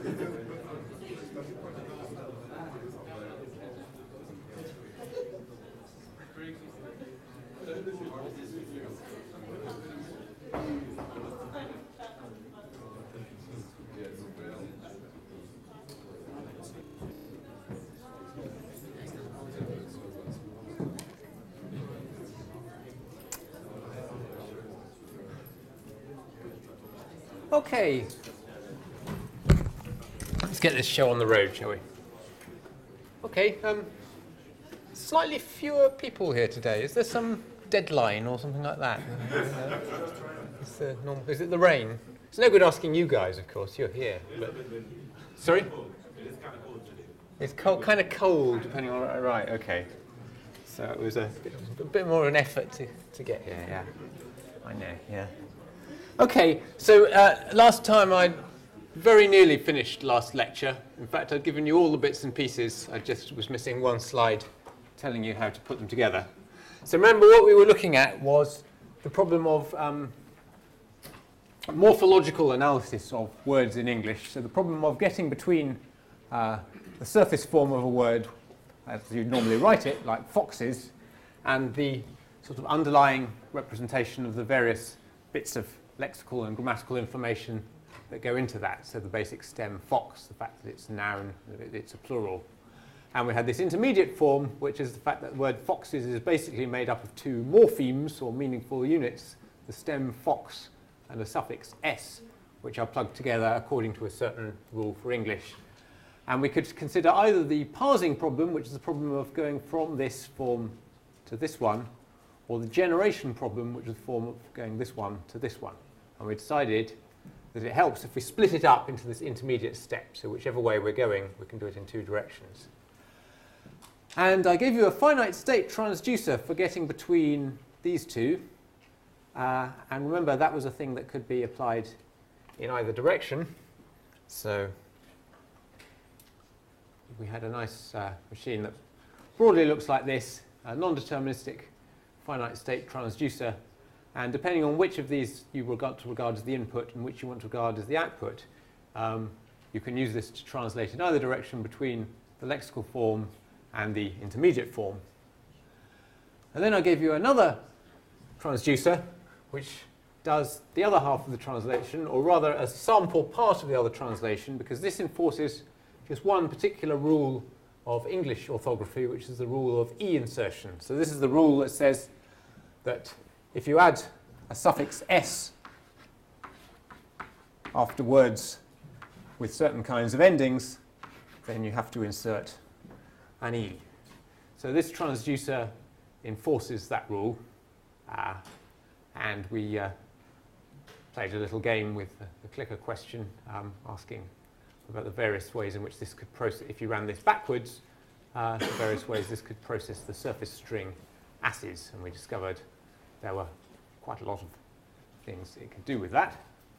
Okay, let's get this show on the road, shall we? Okay, slightly fewer people here today. Is there some deadline or something like that? Is it the rain? It's no good asking you guys, of course. You're here. But, sorry? It's kind of cold today. It's kind of cold, depending on right. Okay, so it was a bit more of an effort to get here. Yeah, I know. Yeah. Okay, so last time I very nearly finished last lecture. In fact, I'd given you all the bits and pieces. I just was missing one slide telling you how to put them together. So remember, what we were looking at was the problem of morphological analysis of words in English. So the problem of getting between the surface form of a word, as you normally write it, like foxes, and the sort of underlying representation of the various bits of lexical and grammatical information that go into that. So the basic stem fox, the fact that it's a noun, that it's a plural. And we had this intermediate form, which is the fact that the word foxes is basically made up of two morphemes, or meaningful units, the stem fox and the suffix s, which are plugged together according to a certain rule for English. And we could consider either the parsing problem, which is the problem of going from this form to this one, or the generation problem, which is the form of going this one to this one. And we decided that it helps if we split it up into this intermediate step. So whichever way we're going, we can do it in two directions. And I gave you a finite state transducer for getting between these two. And remember, that was a thing that could be applied in either direction. So we had a nice machine that broadly looks like this, a non-deterministic finite state transducer. And depending on which of these you regard as the input and which you want to regard as the output, you can use this to translate in either direction between the lexical form and the intermediate form. And then I gave you another transducer, which does the other half of the translation, or rather a sample part of the other translation, because this enforces just one particular rule of English orthography, which is the rule of e-insertion. So this is the rule that says that if you add a suffix s after words with certain kinds of endings, then you have to insert an e. So this transducer enforces that rule, and we played a little game with the clicker question, asking about the various ways in which this could process, if you ran this backwards, the various ways this could process the surface string asses, and we discovered there were quite a lot of things it could do with that.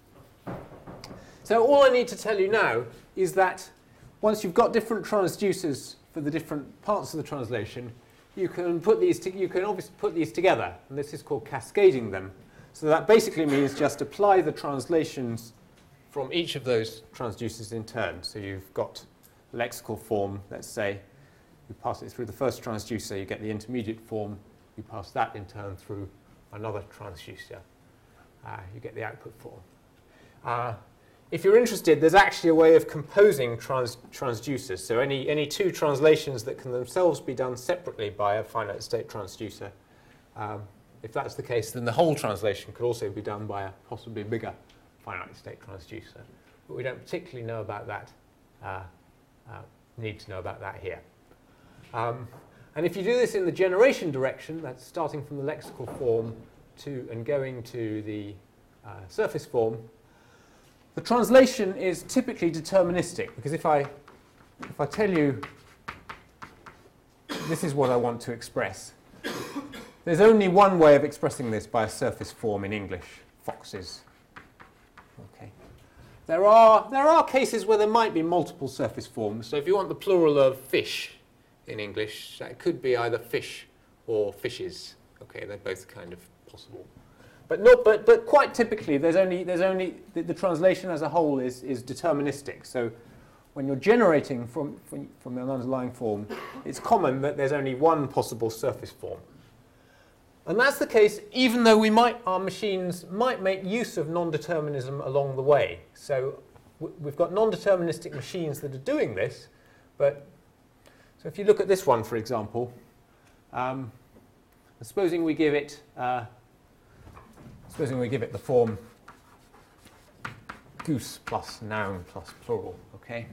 So all I need to tell you now is that once you've got different transducers for the different parts of the translation, you can obviously put these together, and this is called cascading them. So that basically means just apply the translations from each of those transducers in turn. So you've got lexical form, let's say, you pass it through the first transducer, you get the intermediate form, you pass that in turn through another transducer, you get the output form. If you're interested, there's actually a way of composing transducers. So any two translations that can themselves be done separately by a finite state transducer, if that's the case, then the whole translation could also be done by a possibly bigger finite state transducer. But we don't particularly know about that, need to know about that here. And if you do this in the generation direction, that's starting from the lexical form and going to the surface form, the translation is typically deterministic, because if I tell you this is what I want to express, there's only one way of expressing this by a surface form in English, foxes. Okay. There are cases where there might be multiple surface forms. So if you want the plural of fish in English, that could be either fish or fishes. Okay, they're both kind of possible. But quite typically, there's only the translation as a whole is deterministic. So when you're generating from an underlying form, it's common that there's only one possible surface form. And that's the case even though our machines might make use of non-determinism along the way. So we've got non-deterministic machines that are doing this, but so if you look at this one, for example, supposing we give it the form goose plus noun plus plural, okay?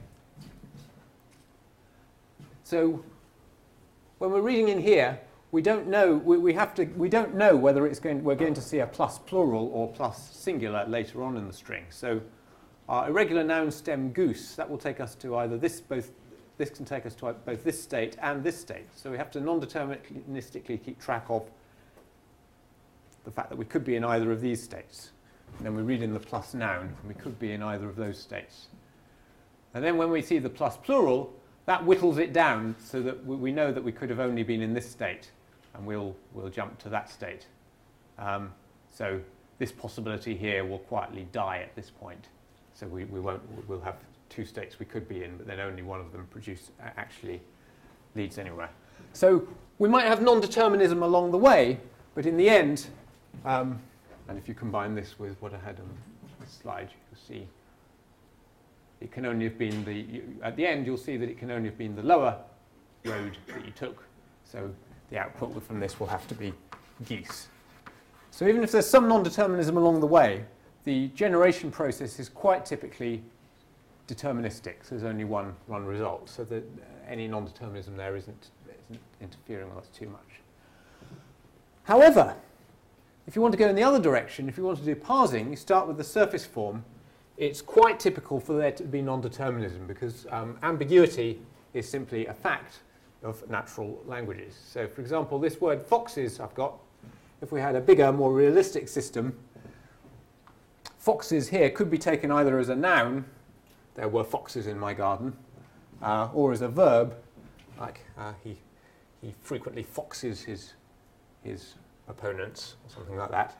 So when we're reading in here, we don't know we don't know whether we're going to see a plus plural or plus singular later on in the string. So our irregular noun stem goose, that will take us to either this can take us to both this state and this state. So we have to non-deterministically keep track of the fact that we could be in either of these states. And then we read in the plus noun, and we could be in either of those states. And then when we see the plus plural, that whittles it down so that we know that we could have only been in this state, and we'll jump to that state. So this possibility here will quietly die at this point. So we'll have two states we could be in, but then only one of them actually leads anywhere. So we might have non-determinism along the way, but in the end, and if you combine this with what I had on the slide, you'll see it can only have been at the end you'll see that it can only have been the lower road that you took. So the output from this will have to be geese. So even if there's some non-determinism along the way, the generation process is quite typically deterministic. So there's only one result. So that any non-determinism there isn't interfering with us too much. However, if you want to go in the other direction, if you want to do parsing, you start with the surface form. It's quite typical for there to be non-determinism because ambiguity is simply a fact of natural languages. So, for example, this word foxes I've got, if we had a bigger, more realistic system, foxes here could be taken either as a noun, there were foxes in my garden, or as a verb, like he frequently foxes his opponents, or something like that.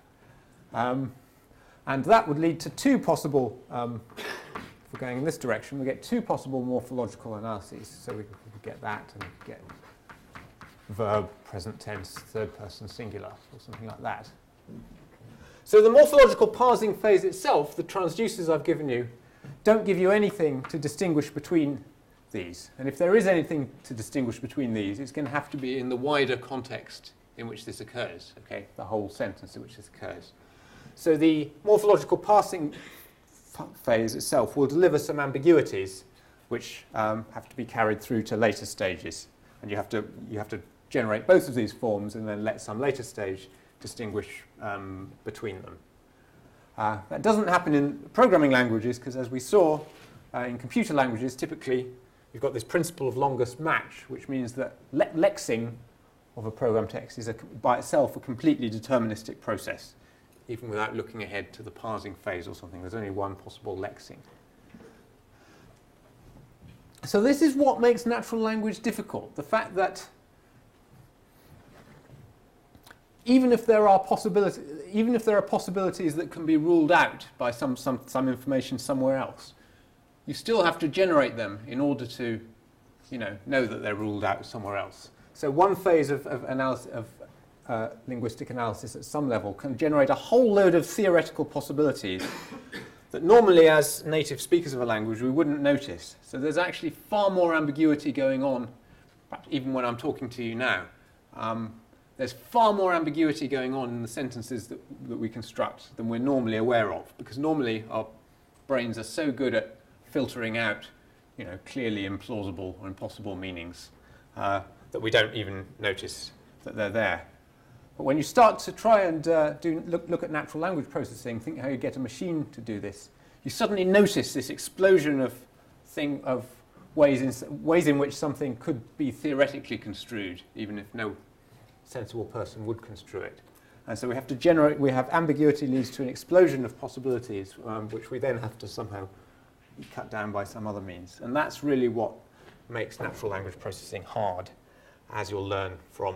And that would lead to two possible, if we're going in this direction, we get two possible morphological analyses. So we could get that, and we could get verb, present tense, third person singular, or something like that. So the morphological parsing phase itself, the transducers I've given you, don't give you anything to distinguish between these. And if there is anything to distinguish between these, it's going to have to be in the wider context in which this occurs, okay, the whole sentence in which this occurs. So the morphological parsing phase itself will deliver some ambiguities which have to be carried through to later stages. And you have to generate both of these forms and then let some later stage distinguish between them. That doesn't happen in programming languages because, as we saw, in computer languages, typically you've got this principle of longest match, which means that lexing of a program text is by itself a completely deterministic process. Even without looking ahead to the parsing phase or something, there's only one possible lexing. So this is what makes natural language difficult. The fact that even if there are possibilities that can be ruled out by some information somewhere else, you still have to generate them in order to, know that they're ruled out somewhere else. So one phase of linguistic analysis at some level can generate a whole load of theoretical possibilities that normally, as native speakers of a language, we wouldn't notice. So there's actually far more ambiguity going on, perhaps even when I'm talking to you now. There's far more ambiguity going on in the sentences that we construct than we're normally aware of, because normally our brains are so good at filtering out, clearly implausible or impossible meanings that we don't even notice that they're there. But when you start to try and look at natural language processing, think how you get a machine to do this, you suddenly notice this explosion of ways in which something could be theoretically construed, even if no sensible person would construe it. And so we have ambiguity leads to an explosion of possibilities, which we then have to somehow cut down by some other means. And that's really what makes natural language processing hard, as you'll learn from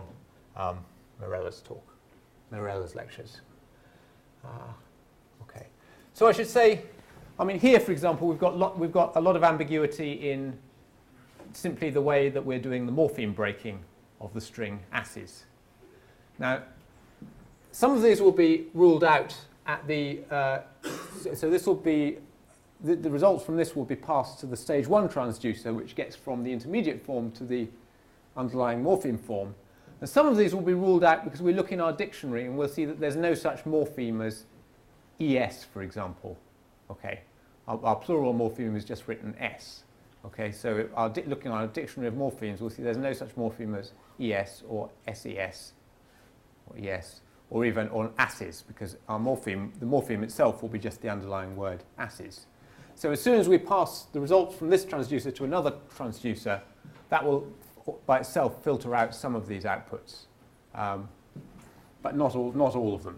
Mirella's lectures. Okay. So I should say I mean, here, for example, we've got a lot of ambiguity in simply the way that we're doing the morpheme breaking of the string asses. Now, some of these will be ruled out at the, so this will be, the results from this will be passed to the stage 1 transducer, which gets from the intermediate form to the underlying morpheme form. And some of these will be ruled out because we look in our dictionary and we'll see that there's no such morpheme as es, for example. Okay, our plural morpheme is just written s. Okay, so looking at our dictionary of morphemes, we'll see there's no such morpheme as es or ses or es or even on asses, because our morpheme, the morpheme itself will be just the underlying word asses. So as soon as we pass the results from this transducer to another transducer, that will by itself filter out some of these outputs, but not all of them.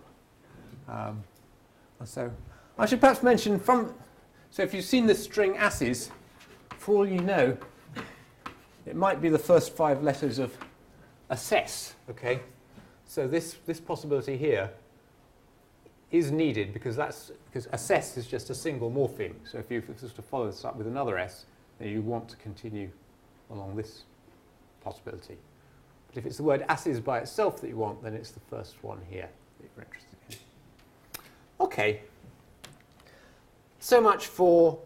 So I should perhaps mention so if you've seen this string asses, for all you know, it might be the first 5 letters of assess, okay? So this possibility here is needed because assess is just a single morpheme. So if you sort of follow this up with another s, then you want to continue along this possibility. But if it's the word asses by itself that you want, then it's the first one here that you're interested in. Okay. So much for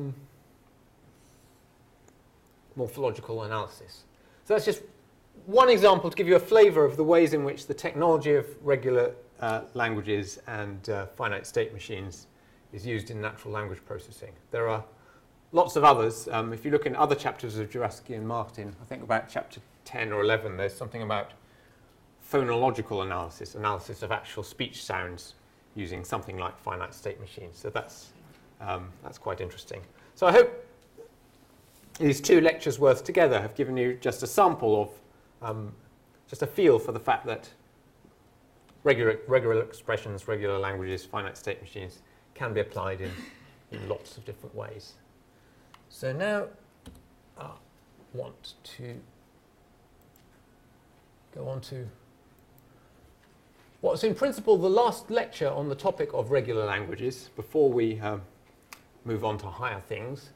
morphological analysis. So that's just one example to give you a flavour of the ways in which the technology of regular languages and finite state machines is used in natural language processing. There are lots of others. If you look in other chapters of Jurafsky and Martin, I think about chapter 10 or 11, there's something about phonological analysis, analysis of actual speech sounds using something like finite state machines. So that's quite interesting. So I hope these 2 lectures worth together have given you just a sample of, just a feel for the fact that regular expressions, regular languages, finite state machines can be applied in lots of different ways. So now I want to go on to what's in principle the last lecture on the topic of regular languages before we move on to higher things.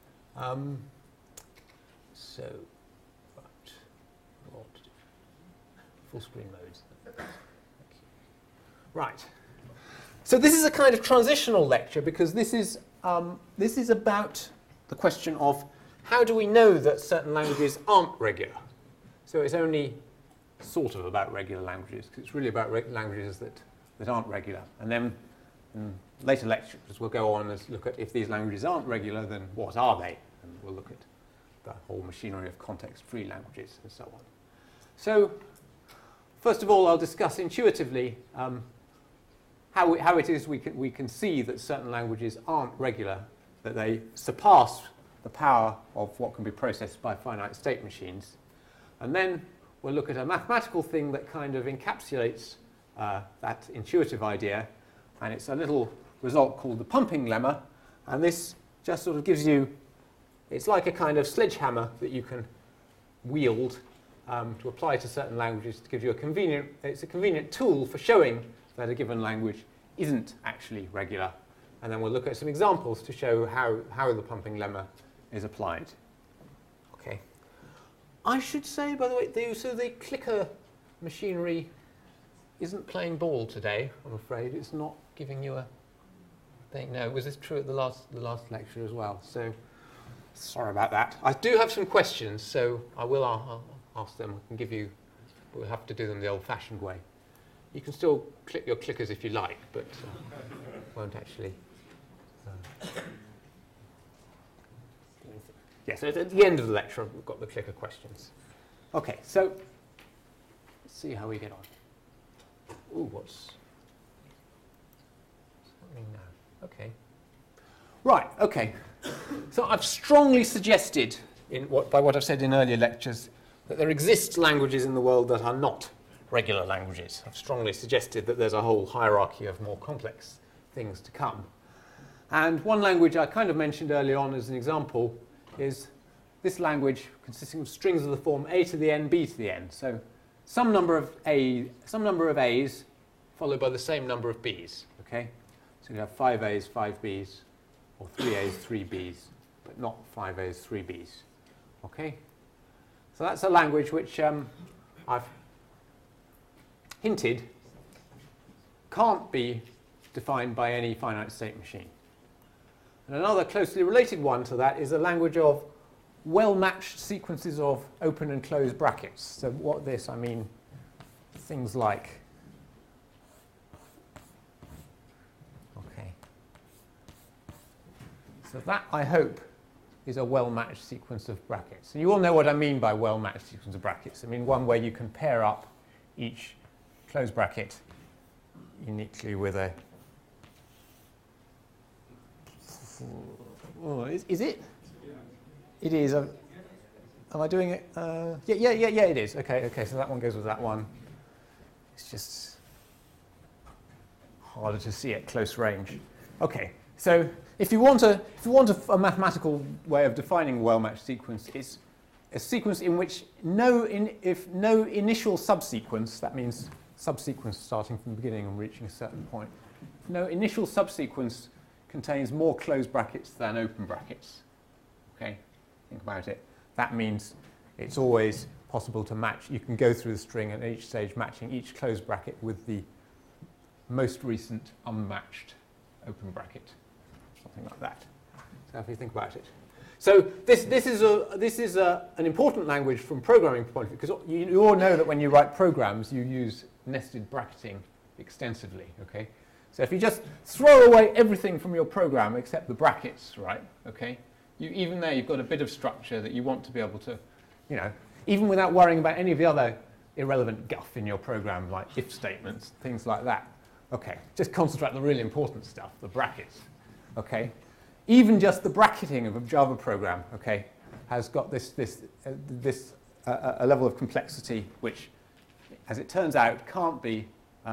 Full screen modes. Right. So this is a kind of transitional lecture because this is about the question of how do we know that certain languages aren't regular. So it's only sort of about regular languages because it's really about languages that aren't regular. And then in later lectures we'll go on and look at if these languages aren't regular, then what are they? And we'll look at the whole machinery of context-free languages and so on. So first of all, I'll discuss intuitively how it is we can see that certain languages aren't regular, that they surpass the power of what can be processed by finite state machines. And then we'll look at a mathematical thing that kind of encapsulates that intuitive idea. And it's a little result called the pumping lemma. And this just sort of gives you, it's like a kind of sledgehammer that you can wield to apply to certain languages to give you it's a convenient tool for showing that a given language isn't actually regular. And then we'll look at some examples to show how the pumping lemma is applied. Okay. I should say, by the way, so the clicker machinery isn't playing ball today, I'm afraid. It's not giving you a thing. No, was this true at the last lecture as well? So sorry about that. I do have some questions, so I'll ask them. I can give you, we'll have to do them the old-fashioned way. You can still click your clickers if you like, but won't actually. Yes, so at the end of the lecture, we've got the clicker questions. Okay, so let's see how we get on. Ooh, what's happening now? Okay. Right, okay. So I've strongly suggested, by what I've said in earlier lectures, that there exist languages in the world that are not regular languages. I've strongly suggested that there's a whole hierarchy of more complex things to come. And one language I kind of mentioned earlier on as an example is this language consisting of strings of the form a to the n, b to the n. So some number of a's followed by the same number of b's. Okay, so you have 5 a's, 5 b's, or 3As, 3Bs, but not 5As, 3Bs. Okay? So that's a language which I've hinted can't be defined by any finite state machine. And another closely related one to that is a language of well-matched sequences of open and closed brackets. So what this, I mean things like, okay. So that, I hope, is a well-matched sequence of brackets. And you all know what I mean by well-matched sequence of brackets. I mean one where you can pair up each closed bracket uniquely with a... Oh, is it? It is. Am I doing it? Yeah, it is. Okay, so that one goes with that one. It's just harder to see at close range. Okay, so if you want a mathematical way of defining a well-matched sequence, it's a sequence in which if no initial subsequence, that means subsequence starting from the beginning and reaching a certain point, if no initial subsequence contains more closed brackets than open brackets. Okay, think about it. That means it's always possible to match. You can go through the string at each stage matching each closed bracket with the most recent unmatched open bracket, something like that. So if you think about it. So this is an important language from programming point of view, because you all know that when you write programs you use nested bracketing extensively. Okay. So if you just throw away everything from your program except the brackets, right, okay, even there you've got a bit of structure that you want to be able to, even without worrying about any of the other irrelevant guff in your program, like if statements, things like that. Okay, just concentrate on the really important stuff, the brackets, okay. Even just the bracketing of a Java program, okay, has got a level of complexity which, as it turns out, can't be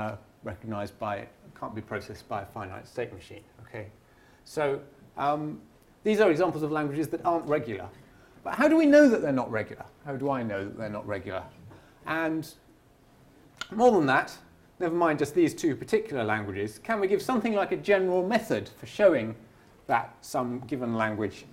can't be processed by a finite state machine. Okay, so these are examples of languages that aren't regular. But how do we know that they're not regular? How do I know that they're not regular? And more than that, never mind just these two particular languages, can we give something like a general method for showing that some given language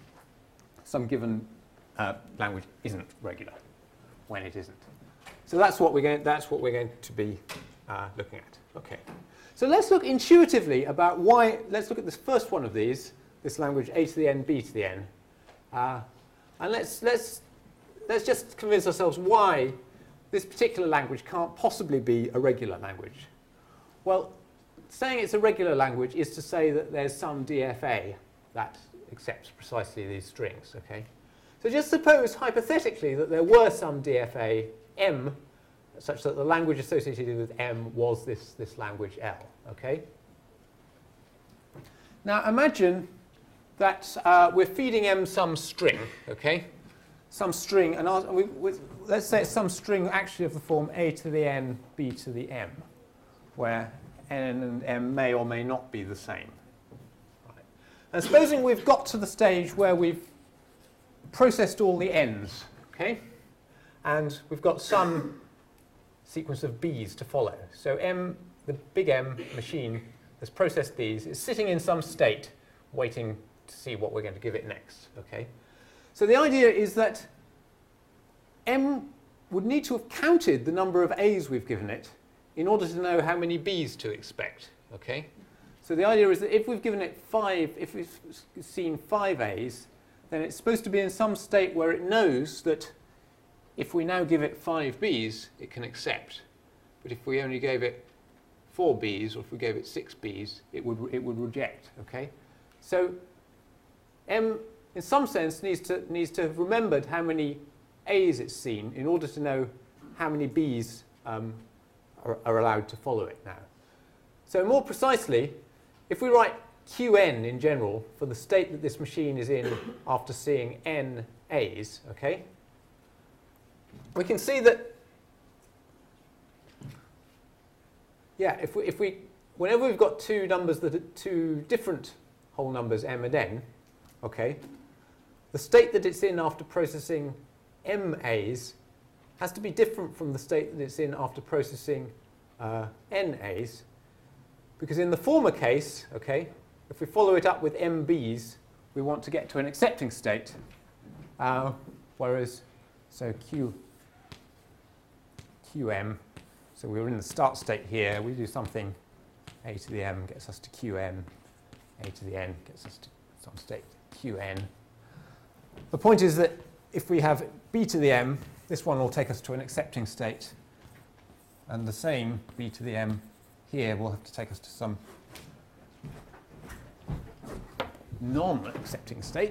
isn't regular when it isn't? So that's what we're going to be looking at. Okay. So let's look intuitively about why. Let's look at this first one of these, this language a to the n, b to the n, and let's just convince ourselves why this particular language can't possibly be a regular language. Well, saying it's a regular language is to say that there's some DFA that accepts precisely these strings. Okay. So just suppose hypothetically that there were some DFA M such that the language associated with M was this language L. Okay. Now imagine that we're feeding M some string. Okay, some string, and let's say it's some string actually of the form a to the n, b to the m, where n and m may or may not be the same. Right. And supposing we've got to the stage where we've processed all the n's. Okay, and we've got some sequence of b's to follow. So M, the big M machine, has processed these. It's sitting in some state, waiting to see what we're going to give it next. Okay. So the idea is that M would need to have counted the number of A's we've given it in order to know how many B's to expect. Okay. So the idea is that if we've given it 5, if we've seen 5 A's, then it's supposed to be in some state where it knows that if we now give it 5 B's, it can accept. But if we only gave it 4 B's, or if we gave it 6 B's, it would reject. Okay, so M, in some sense, needs to have remembered how many A's it's seen in order to know how many B's are allowed to follow it now. So more precisely, if we write Qn in general for the state that this machine is in after seeing n A's, okay, we can see that, yeah, if we whenever we've got two numbers that are two different whole numbers m and n, okay, the state that it's in after processing m A's has to be different from the state that it's in after processing n A's, because in the former case, okay, if we follow it up with MBs, we want to get to an accepting state. Whereas, so QM, so we were in the start state here, we do something, a to the m gets us to Qn, a to the n gets us to some state Qn. The point is that if we have b to the m, this one will take us to an accepting state, and the same b to the m here will have to take us to some non-accepting state.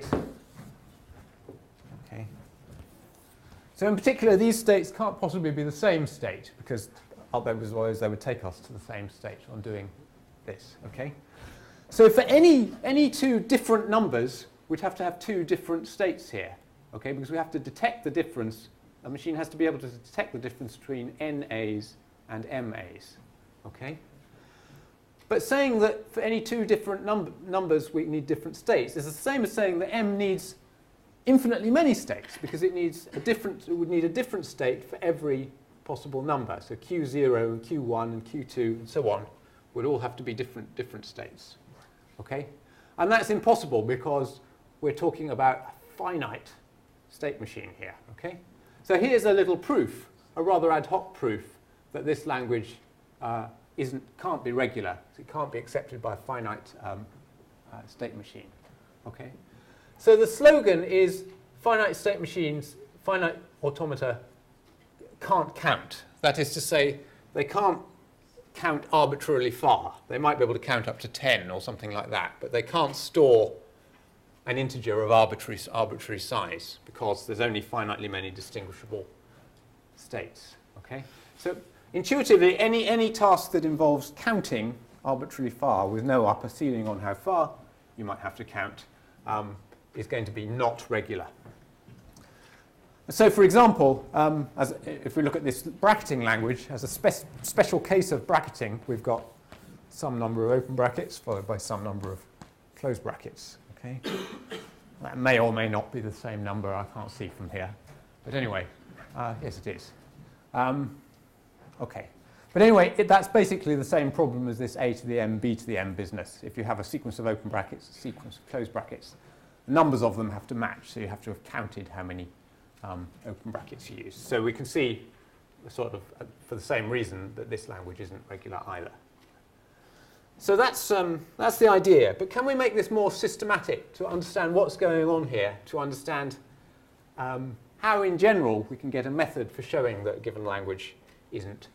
Okay. So in particular, these states can't possibly be the same state, because otherwise they would take us to the same state on doing this. Okay. So for any two different numbers, we'd have to have two different states here. Okay, because we have to detect the difference. A machine has to be able to detect the difference between NAs and MAs. Okay. But saying that for any two different numbers we need different states is the same as saying that M needs infinitely many states, because it would need a different state for every possible number. So Q0 and Q1 and Q2 and so on would all have to be different states. Okay? And that's impossible because we're talking about a finite state machine here. Okay? So here's a little proof, a rather ad hoc proof, that this language can't be regular. So it can't be accepted by a finite state machine. Okay? So the slogan is finite state machines, finite automata can't count. That is to say, they can't count arbitrarily far. They might be able to count up to 10 or something like that, but they can't store an integer of arbitrary size because there's only finitely many distinguishable states. Okay? So intuitively, any task that involves counting arbitrarily far with no upper ceiling on how far you might have to count is going to be not regular. So for example, if we look at this bracketing language, as a special case of bracketing, we've got some number of open brackets followed by some number of closed brackets. Okay? That may or may not be the same number, I can't see from here. But anyway, yes it is. Okay. But anyway, that's basically the same problem as this a to the m, b to the m business. If you have a sequence of open brackets, a sequence of closed brackets, the numbers of them have to match, so you have to have counted how many open brackets you use. So we can see, sort of, for the same reason, that this language isn't regular either. So that's the idea. But can we make this more systematic to understand what's going on here, to understand how, in general, we can get a method for showing that a given language isn't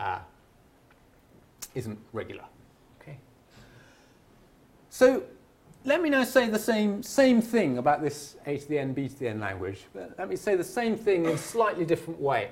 regular? Okay. So let me now say the same thing about this a to the n, b to the n language. But let me say the same thing in a slightly different way.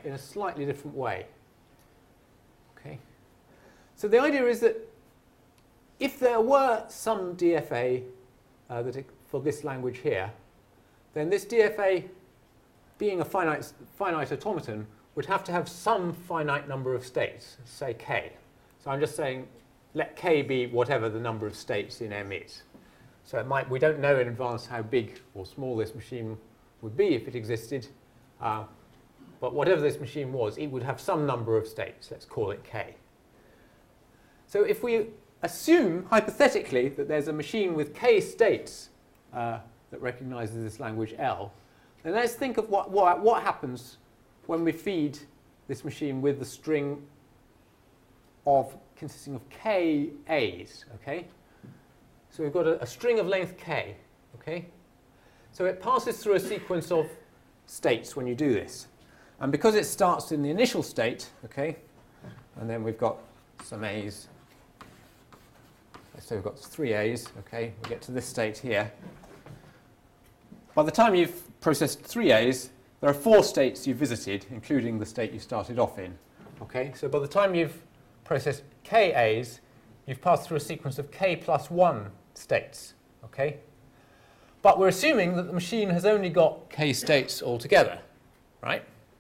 Okay. So the idea is that if there were some DFA for this language here, then this DFA, being a finite automaton, would have to have some finite number of states, say k. So I'm just saying let k be whatever the number of states in M is. So we don't know in advance how big or small this machine would be if it existed. But whatever this machine was, it would have some number of states. Let's call it k. So if we assume, hypothetically, that there's a machine with k states that recognizes this language L, then let's think of what happens when we feed this machine with the string consisting of k A's. Okay? So we've got a string of length k. Okay? So it passes through a sequence of states when you do this. And because it starts in the initial state, okay, and then we've got some A's. So we've got 3 A's. Okay? We get to this state here. By the time you've processed 3 A's, there are 4 states you've visited, including the state you started off in. Okay? So by the time you've processed k A's, you've passed through a sequence of k plus 1 states. Okay? But we're assuming that the machine has only got k states altogether, right?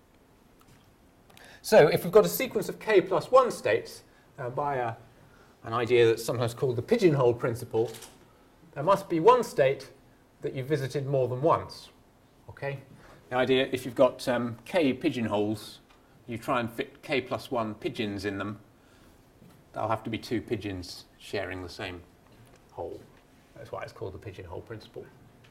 So if we've got a sequence of k plus 1 states, by an idea that's sometimes called the pigeonhole principle, there must be one state that you've visited more than once. Okay? The idea, if you've got k pigeonholes, you try and fit k plus 1 pigeons in them, there'll have to be 2 pigeons sharing the same hole. That's why it's called the pigeonhole principle.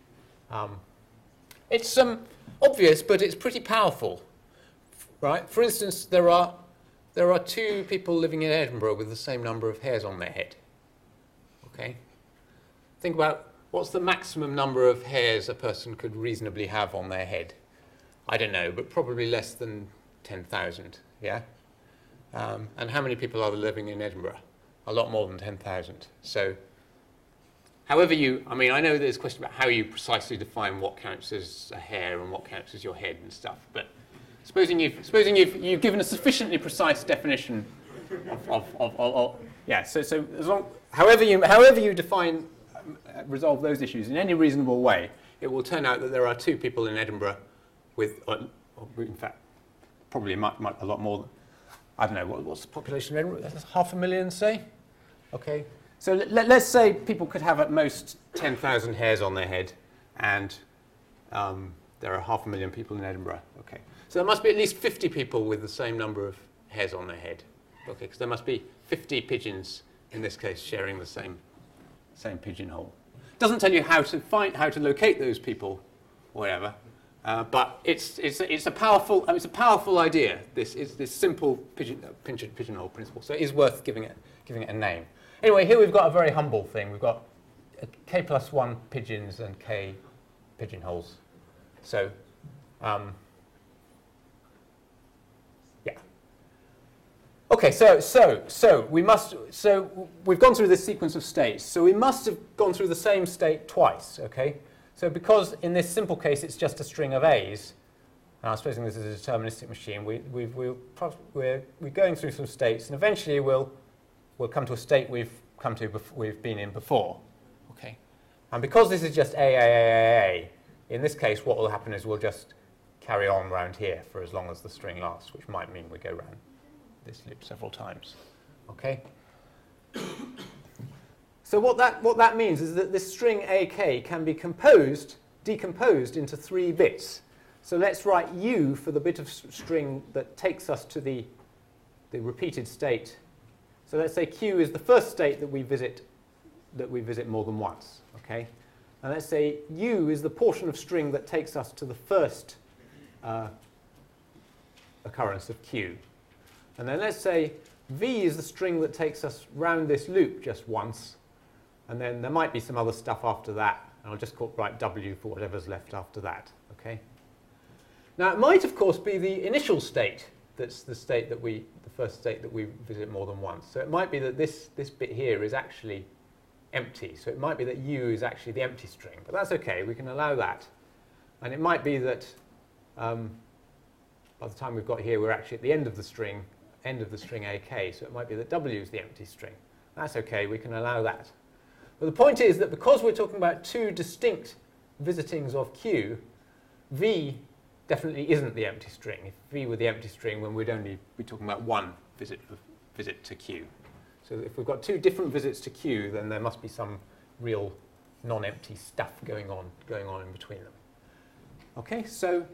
It's obvious, but it's pretty powerful, right? For instance, there are two people living in Edinburgh with the same number of hairs on their head. Okay? Think about what's the maximum number of hairs a person could reasonably have on their head. I don't know, but probably less than 10,000, yeah? And how many people are there living in Edinburgh? A lot more than 10,000. So, however I know there's a question about how you precisely define what counts as a hair and what counts as your head and stuff, but supposing you've given a sufficiently precise definition of yeah, so as long, however you define, resolve those issues in any reasonable way, it will turn out that there are two people in Edinburgh with, in fact, probably a lot more. I don't know, what's the population of Edinburgh? 500,000, say? Okay. So let's say people could have at most 10,000 hairs on their head, and there are 500,000 people in Edinburgh. Okay. So there must be at least 50 people with the same number of hairs on their head. Okay, because there must be 50 pigeons, in this case, sharing the same pigeonhole. It doesn't tell you how to locate those people, or whatever. But it's a powerful idea. This simple pigeonhole principle. So it is worth giving it a name. Anyway, here we've got a very humble thing. We've got k+1 pigeons and k pigeonholes. So yeah. Okay. So we've gone through this sequence of states. So we must have gone through the same state twice. Okay. So because in this simple case it's just a string of A's, and I'm supposing this is a deterministic machine, we're going through some states, and eventually we'll come to a state we've been in before. Okay, and because this is just A, in this case what will happen is we'll just carry on round here for as long as the string lasts, which might mean we go round this loop several times. Okay. So what that means is that this string AK can be decomposed into 3 bits. So let's write U for the bit of string that takes us to the repeated state. So let's say Q is the first state that we visit more than once. Okay, and let's say U is the portion of string that takes us to the first occurrence of Q. And then let's say V is the string that takes us round this loop just once. And then there might be some other stuff after that, and I'll just write W for whatever's left after that. Okay. Now it might, of course, be the initial state that's the first state that we visit more than once. So it might be that this bit here is actually empty. So it might be that U is actually the empty string, but that's okay. We can allow that. And it might be that by the time we've got here, we're actually at the end of the string AK. So it might be that W is the empty string. That's okay. We can allow that. But the point is that because we're talking about 2 distinct visitings of Q, V definitely isn't the empty string. If V were the empty string, then we'd only be talking about 1 visit to Q. So if we've got 2 different visits to Q, then there must be some real non-empty stuff going on in between them. Okay, so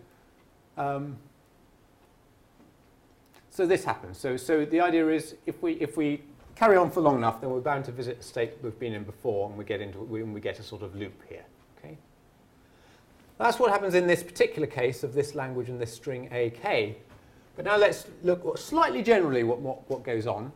this happens. So the idea is if we carry on for long enough, then we're bound to visit a state we've been in before, and we get a sort of loop here. Okay, that's what happens in this particular case of this language and this string AK. But now let's look slightly generally what goes on.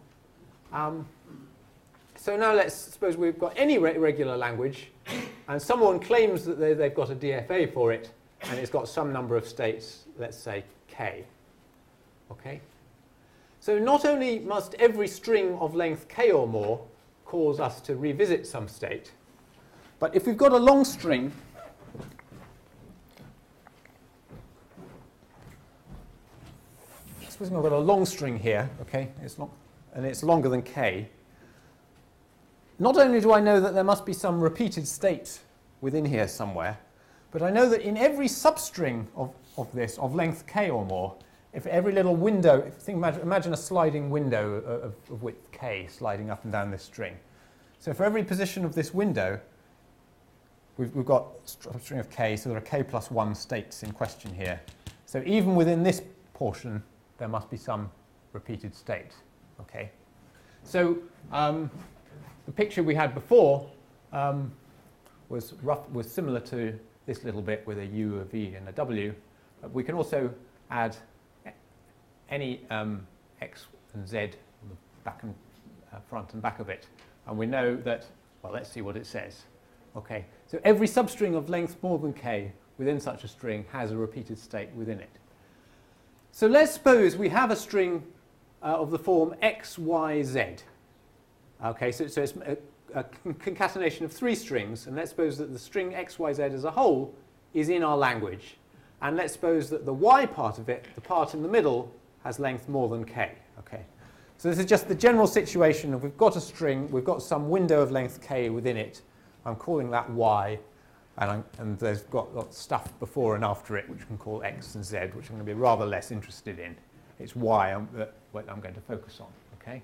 So now let's suppose we've got any regular language, and someone claims that they've got a DFA for it, and it's got some number of states, let's say K. Okay. So not only must every string of length k or more cause us to revisit some state, but if we've got a long string, suppose we've got a long string here, okay, it's long, and it's longer than k, not only do I know that there must be some repeated state within here somewhere, but I know that in every substring of this, of length k or more, if every little window, imagine a sliding window of width k sliding up and down this string. So for every position of this window, we've got a string of k, so there are k+1 states in question here. So even within this portion, there must be some repeated state. Okay. So the picture we had before was similar to this little bit with a U, a V, and a W. We can also add any X and Z on the back and front and back of it. And we know that, well, let's see what it says. Okay, so every substring of length more than k within such a string has a repeated state within it. So let's suppose we have a string of the form x, y, z. Okay, so it's a concatenation of 3 strings, and let's suppose that the string x, y, z as a whole is in our language. And let's suppose that the y part of it, the part in the middle, has length more than k. Okay, so this is just the general situation of we've got a string, we've got some window of length k within it. I'm calling that y, and there's got stuff before and after it which we can call x and z, which I'm going to be rather less interested in. It's y what I'm going to focus on. Okay.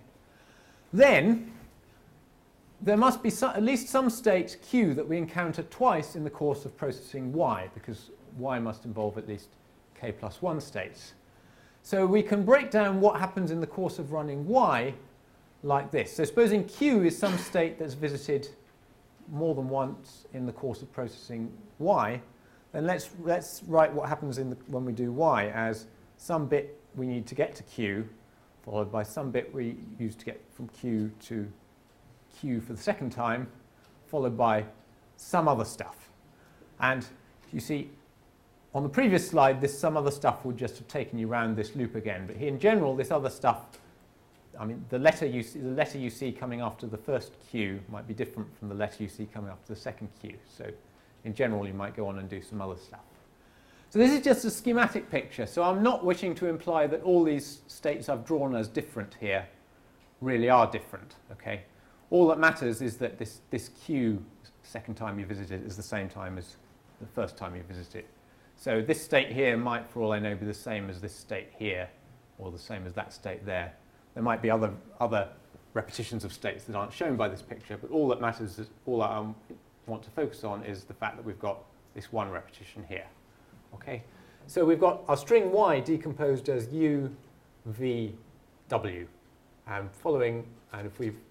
Then there must be at least some state q that we encounter twice in the course of processing y, because y must involve at least k plus 1 states. So we can break down what happens in the course of running y like this. So supposing q is some state that's visited more than once in the course of processing y, then let's write what happens when we do y as some bit we need to get to q, followed by some bit we use to get from q to q for the second time, followed by some other stuff. And you see, on the previous slide, this some other stuff would just have taken you around this loop again. But here, in general, this other stuff, I mean, the letter you see coming after the first q might be different from the letter you see coming after the second q. So in general, you might go on and do some other stuff. So this is just a schematic picture. So I'm not wishing to imply that all these states I've drawn as different here really are different. Okay? All that matters is that this q, second time you visit it, is the same time as the first time you visit it. So this state here might, for all I know, be the same as this state here, or the same as that state there. There might be other repetitions of states that aren't shown by this picture, but all that matters is, all I want to focus on is the fact that we've got this one repetition here. Okay? So we've got our string y decomposed as u, v, w. And if we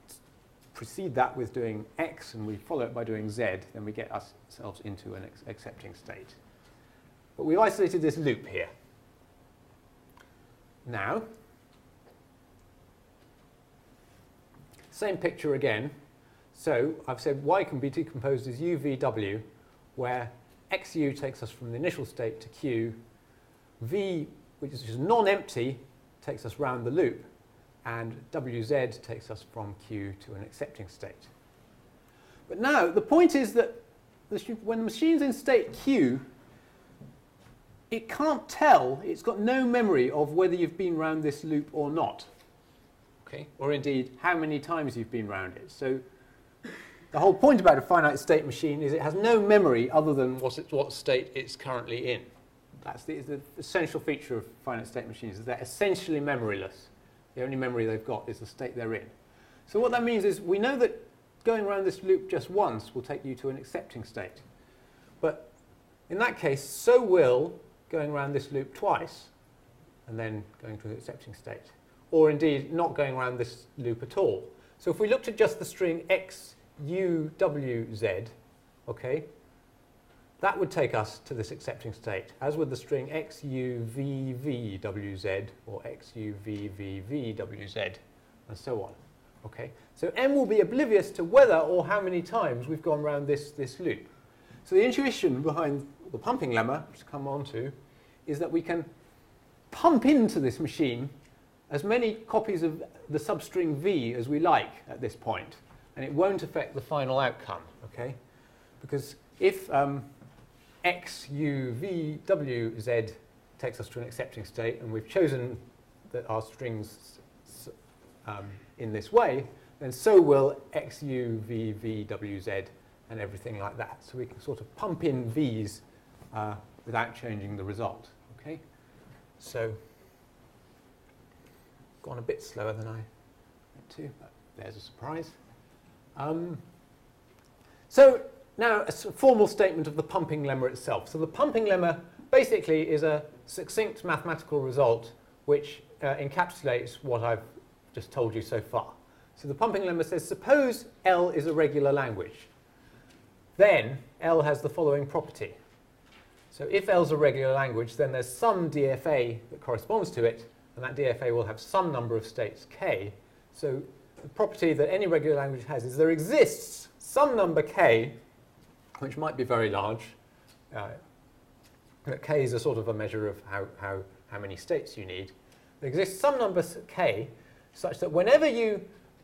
precede that with doing x and we follow it by doing z, then we get ourselves into an accepting state. But we've isolated this loop here. Now, same picture again. So I've said y can be decomposed as u, v, w, where xu takes us from the initial state to q, v, which is just non-empty, takes us round the loop, and wz takes us from q to an accepting state. But now, the point is that when the machine's in state q, it can't tell, it's got no memory of whether you've been round this loop or not. Okay? Or indeed, how many times you've been round it. So the whole point about a finite state machine is it has no memory other than what state it's currently in. That's the essential feature of finite state machines, is they're essentially memoryless. The only memory they've got is the state they're in. So what that means is we know that going around this loop just once will take you to an accepting state. But in that case, so will going around this loop twice and then going to an accepting state. Or indeed, not going around this loop at all. So if we looked at just the string x, u, w, z, okay, that would take us to this accepting state, as would the string x, u, v, v, w, z, or x, u, v, v, v, w, z, and so on. Okay? So M will be oblivious to whether or how many times we've gone around this loop. So the intuition behind the pumping lemma, which we'll come on to, is that we can pump into this machine as many copies of the substring v as we like at this point, and it won't affect the final outcome. Okay? Because if x, u, v, w, z takes us to an accepting state, and we've chosen that our strings in this way, then so will x, u, v, v, w, z, and everything like that. So we can sort of pump in v's without changing the result. Okay? So, gone a bit slower than I meant to, but there's a surprise. So now a formal statement of the pumping lemma itself. So the pumping lemma basically is a succinct mathematical result which encapsulates what I've just told you so far. So the pumping lemma says, suppose L is a regular language. then L has the following property. So if L is a regular language, then there's some DFA that corresponds to it, and that DFA will have some number of states k. So the property that any regular language has is there exists some number k, which might be very large. K is a sort of a measure of how many states you need. There exists some number k such that whenever you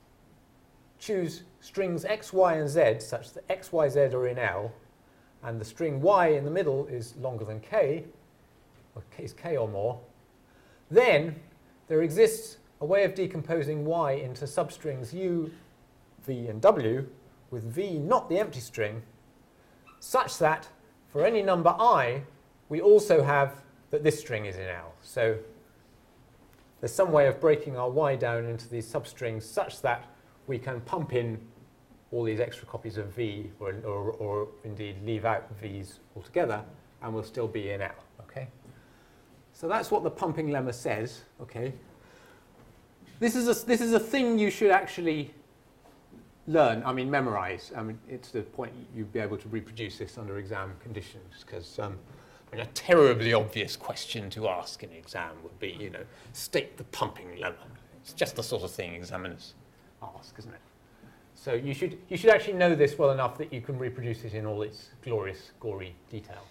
choose strings x, y, and z, such that x, y, z are in L, and the string y in the middle is longer than k, or is k or more, then there exists a way of decomposing y into substrings u, v, and w, with v not the empty string, such that for any number I, we also have that this string is in L. So there's some way of breaking our y down into these substrings such that we can pump in all these extra copies of v, or indeed leave out v's altogether, and we'll still be in L. Okay? So that's what the pumping lemma says. Okay? This is a thing you should actually learn, memorize. It's the point you'd be able to reproduce this under exam conditions, because a terribly obvious question to ask in an exam would be, state the pumping lemma. It's just the sort of thing examiners ask, isn't it? So you should actually know this well enough that you can reproduce it in all its glorious, gory detail.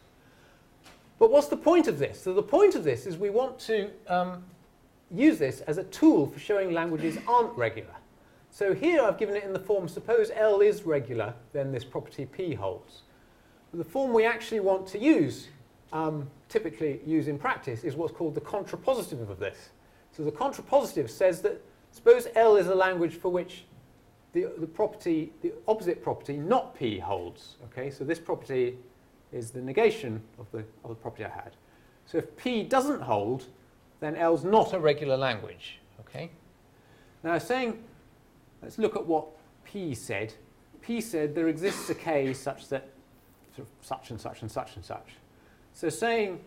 But what's the point of this? So the point of this is we want to use this as a tool for showing languages aren't regular. So here I've given it in the form, suppose L is regular, then this property P holds. But the form we actually want to use, typically use in practice, is what's called the contrapositive of this. So the contrapositive says that suppose L is a language for which the opposite property, not P, holds. Okay, so this property is the negation of the property I had. So if P doesn't hold, then L's not a regular language. Okay. Now let's look at what P said. P said there exists a K such that such and such and such and such. So saying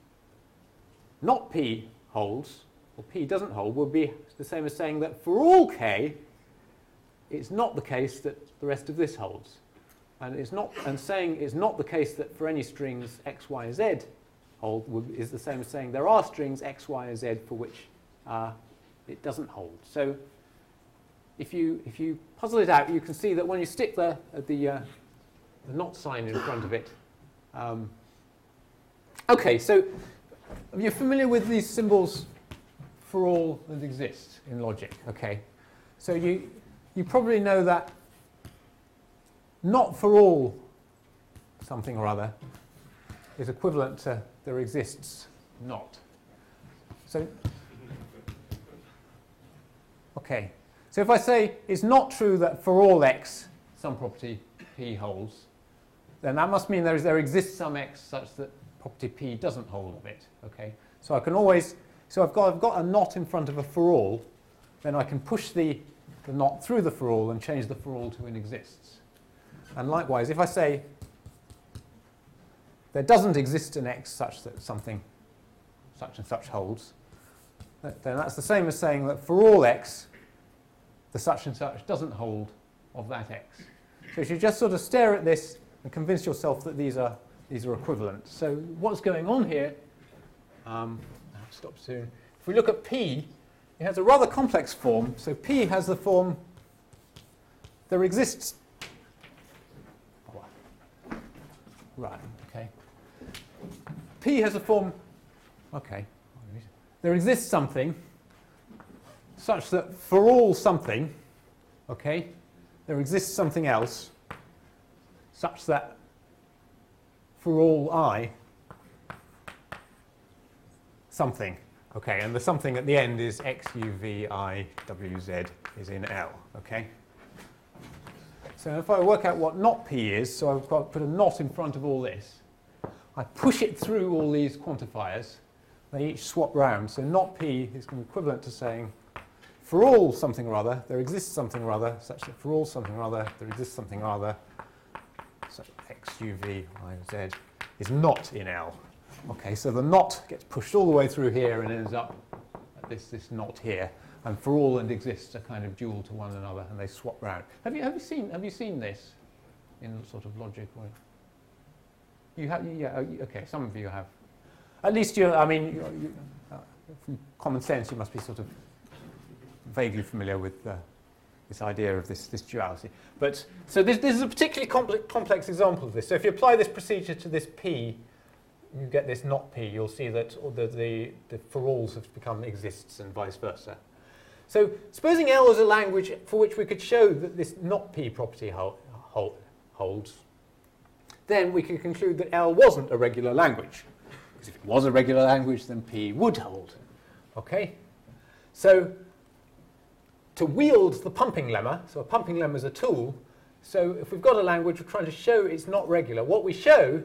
not P holds, or P doesn't hold, would be the same as saying that for all K, it's not the case that the rest of this holds. And saying it's not the case that for any strings x, y, and z hold is the same as saying there are strings x, y, and z for which it doesn't hold. So if you puzzle it out, you can see that when you stick the not sign in front of it. Okay, so you're familiar with these symbols for all that exist in logic. Okay, so you probably know that not for all something or other is equivalent to there exists not. So, okay. So if I say it's not true that for all x some property P holds, then that must mean there exists some x such that property P doesn't hold of it. Okay. So I can always, so I've got a not in front of a for all, then I can push the not through the for all and change the for all to an exists. And likewise, if I say there doesn't exist an x such that something such and such holds, then that's the same as saying that for all x, the such and such doesn't hold of that x. So you should just sort of stare at this and convince yourself that these are equivalent. So what's going on here? I'll stop soon. If we look at P, it has a rather complex form. So P has the form there exists. Right. Okay. P has a form. Okay. There exists something such that for all something, okay, there exists something else such that for all I, something. Okay, and the something at the end is x, u, v, I, w, z is in L. Okay. So if I work out what not P is, so I've got to put a not in front of all this, I push it through all these quantifiers, they each swap round. So not P is equivalent to saying for all something or other, there exists something or other, such that for all something or other, there exists something or other, such that x, u, v, y, and z is not in L. Okay, so the not gets pushed all the way through here and ends up at this not here. And for all and exists are kind of dual to one another, and they swap round. Have you seen this? in sort of logic? Or you have, yeah, okay, some of you have. At least I mean, from common sense, you must be sort of vaguely familiar with this idea of this duality. But so this is a particularly complex example of this. So if you apply this procedure to this P, you get this not P. You'll see that the for alls have become exists and vice versa. So supposing L is a language for which we could show that this not P property holds, then we can conclude that L wasn't a regular language. Because if it was a regular language, then P would hold. Okay? So to wield the pumping lemma, so a pumping lemma is a tool, so if we've got a language, we're trying to show it's not regular. What we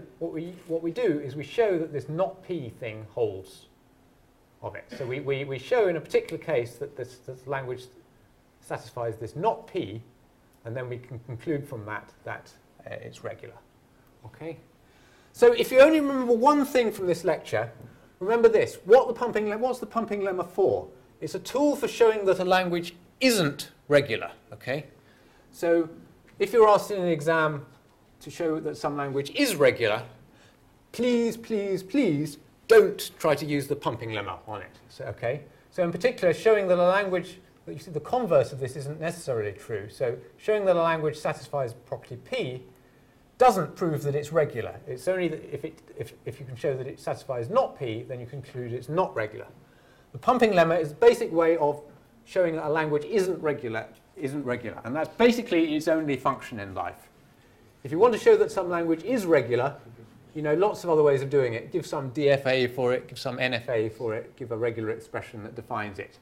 do is we show that this not P thing holds of it. So we show in a particular case that this language satisfies this not P, and then we can conclude from that it's regular. Okay? So if you only remember one thing from this lecture, remember this. What's the pumping lemma for? It's a tool for showing that a language isn't regular. Okay? So if you're asked in an exam to show that some language is regular, please, please, please don't try to use the pumping lemma on it. So, okay? So in particular, showing that a language, you see the converse of this isn't necessarily true. So showing that a language satisfies property P doesn't prove that it's regular. It's only that if you can show that it satisfies not P, then you conclude it's not regular. The pumping lemma is a basic way of showing that a language isn't regular, and that's basically its only function in life. If you want to show that some language is regular, you know, lots of other ways of doing it. Give some DFA for it, give some NFA for it, give a regular expression that defines it.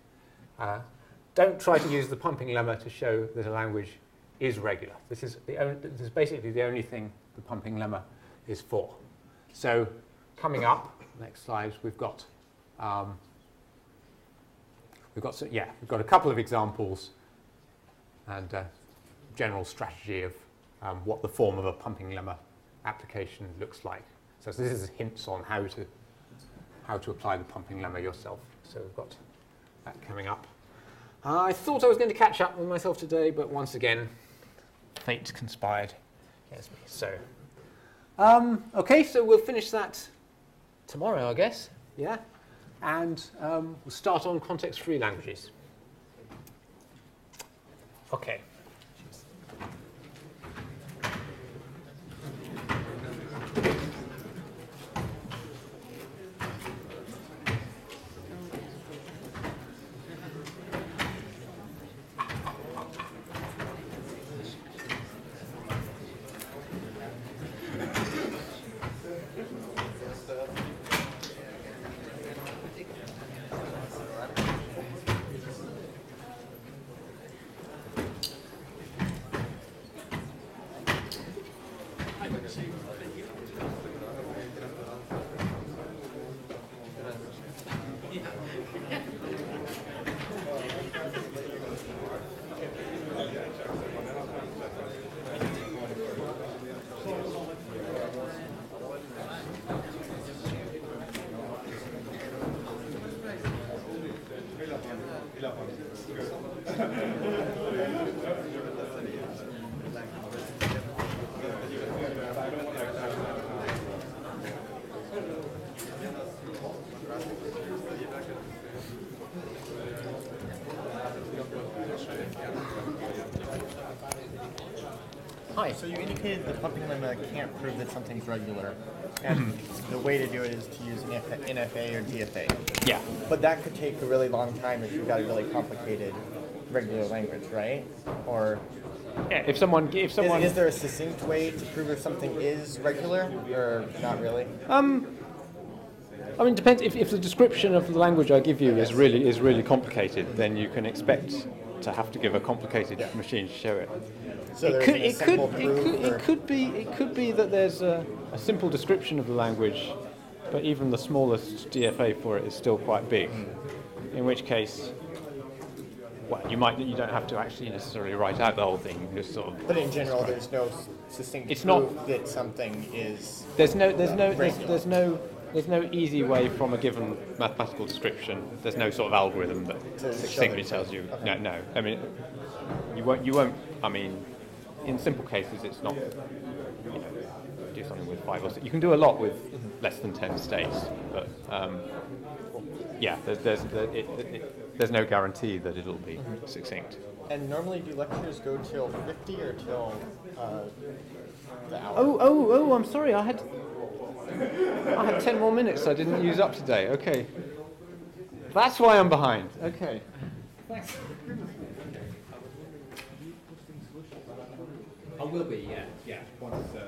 Don't try to use the pumping lemma to show that a language is regular. This is basically the only thing the pumping lemma is for. So coming up, next slide, we've got a couple of examples and a general strategy of what the form of a pumping lemma application looks like. So this is hints on how to apply the pumping lemma yourself. So we've got that coming up. I thought I was going to catch up with myself today, but once again, fate conspired against me. So, okay, so we'll finish that tomorrow, I guess. Yeah, and we'll start on context-free languages. Okay. Hi. So you indicated the pumping lemma can't prove that something's regular, and the way to do it is to use an NFA or DFA. Yeah. But that could take a really long time if you've got a really complicated regular language, right? Or Yeah, if someone is there a succinct way to prove if something is regular, or not really? I mean, it depends. If the description of the language I give you is really complicated, then you can expect to have to give a complicated machine to show it. So It could be that there's a simple description of the language, but even the smallest DFA for it is still quite big. In which case, well, you don't have to actually necessarily write out the whole thing. You just sort of. But in general, there's no succinct It's proof not- that something is. There's no easy way from a given mathematical description. There's no sort of algorithm that To succinctly show tells you. Okay. No. I mean, you won't. I mean, in simple cases, it's not, do something with 5 or 6. You can do a lot with less than 10 states, but yeah, there's no guarantee that it'll be succinct. And normally, do lectures go till 50 or till the hour? Oh! I'm sorry. I had 10 more minutes I didn't use up today. Okay, that's why I'm behind. Okay. Thanks. I will be. Yeah. Once.